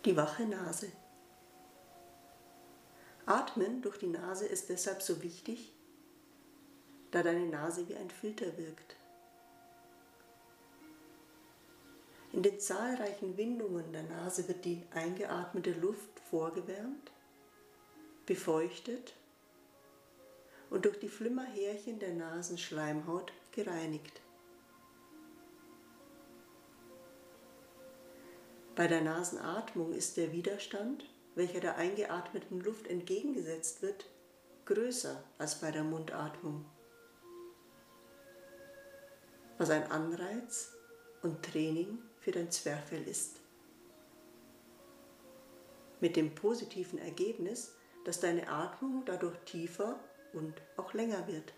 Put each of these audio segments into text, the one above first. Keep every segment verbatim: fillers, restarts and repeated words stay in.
Die wache Nase. Atmen durch die Nase ist deshalb so wichtig, da deine Nase wie ein Filter wirkt. In den zahlreichen Windungen der Nase wird die eingeatmete Luft vorgewärmt, befeuchtet und durch die Flimmerhärchen der Nasenschleimhaut gereinigt. Bei der Nasenatmung ist der Widerstand, welcher der eingeatmeten Luft entgegengesetzt wird, größer als bei der Mundatmung, was ein Anreiz und Training für dein Zwerchfell ist. Mit dem positiven Ergebnis, dass deine Atmung dadurch tiefer und auch länger wird.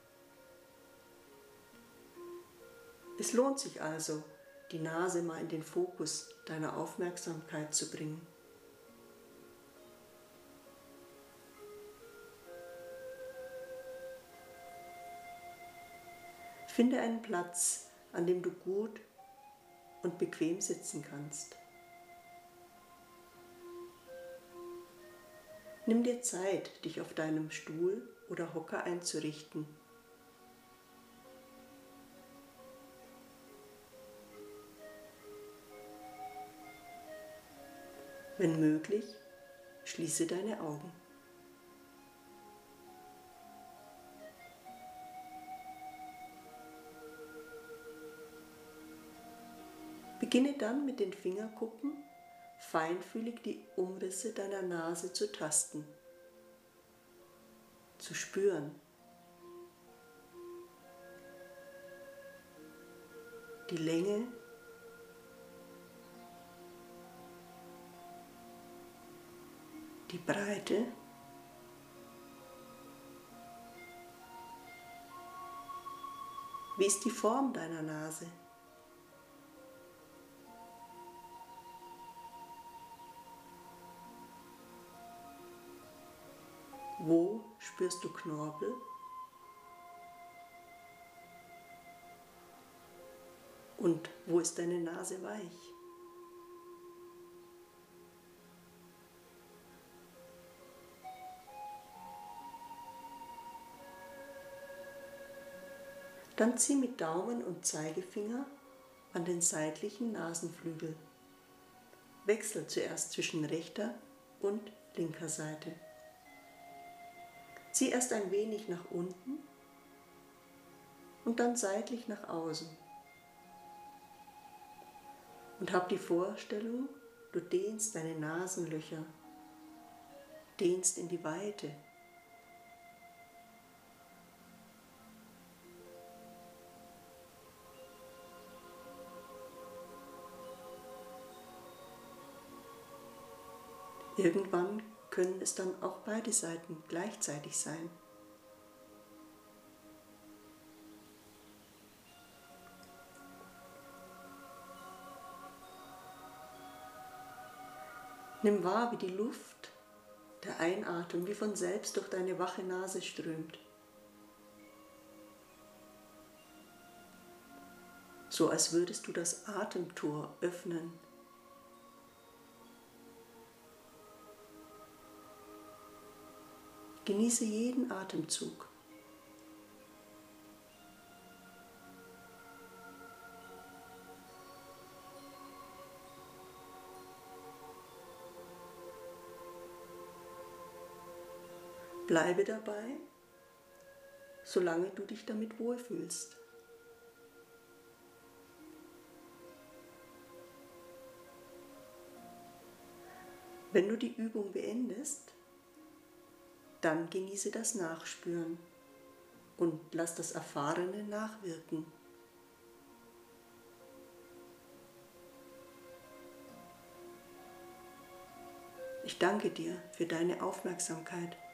Es lohnt sich also, die Nase mal in den Fokus deiner Aufmerksamkeit zu bringen. Finde einen Platz, an dem du gut und bequem sitzen kannst. Nimm dir Zeit, dich auf deinem Stuhl oder Hocker einzurichten. Wenn möglich, schließe deine Augen. Beginne dann mit den Fingerkuppen feinfühlig die Umrisse deiner Nase zu tasten, zu spüren. Die Länge, die Breite, wie ist die Form deiner Nase? Wo spürst du Knorpel? Und wo ist deine Nase weich? Dann zieh mit Daumen und Zeigefinger an den seitlichen Nasenflügel. Wechsel zuerst zwischen rechter und linker Seite. Zieh erst ein wenig nach unten und dann seitlich nach außen. Und hab die Vorstellung, du dehnst deine Nasenlöcher, dehnst in die Weite. Irgendwann können es dann auch beide Seiten gleichzeitig sein. Nimm wahr, wie die Luft, der Einatmen, wie von selbst durch deine wache Nase strömt. So als würdest du das Atemtor öffnen. Genieße jeden Atemzug. Bleibe dabei, solange du dich damit wohlfühlst. Wenn du die Übung beendest, dann genieße das Nachspüren und lass das Erfahrene nachwirken. Ich danke dir für deine Aufmerksamkeit.